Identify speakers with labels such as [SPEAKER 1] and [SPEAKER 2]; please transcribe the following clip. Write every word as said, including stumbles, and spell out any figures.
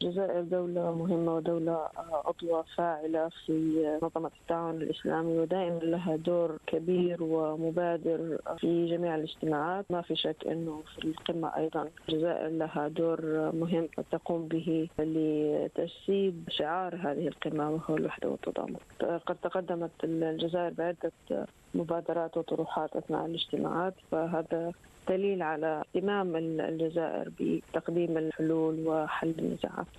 [SPEAKER 1] الجزائر دولة مهمة ودولة عضوة فاعلة في منظمة التعاون الإسلامي، ودائما لها دور كبير ومبادر في جميع الاجتماعات. ما في شك أنه في القمة أيضا الجزائر لها دور مهم تقوم به لتجسيد شعار هذه القمة وهو الوحدة والتضامن. قد تقدمت الجزائر بعدة مبادرات وطروحات أثناء الاجتماعات، فهذا دليل على اهتمام الجزائر بتقديم الحلول وحل النزاعات.